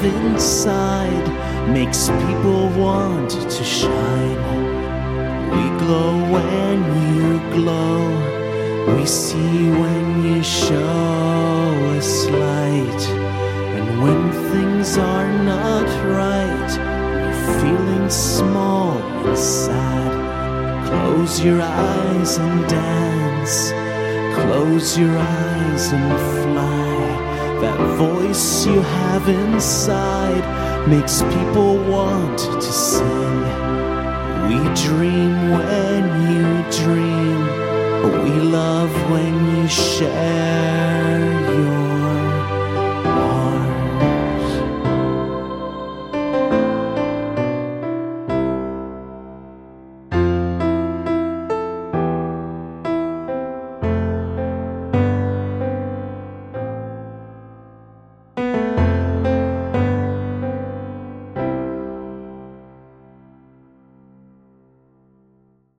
inside makes people want to shine. We glow when you glow. We see when you show us light. And when things are not right, you're feeling small and sad. Close your eyes and dance. Close your eyes and fly. That voice you have inside makes people want to sing. We dream when you dream. We love when you share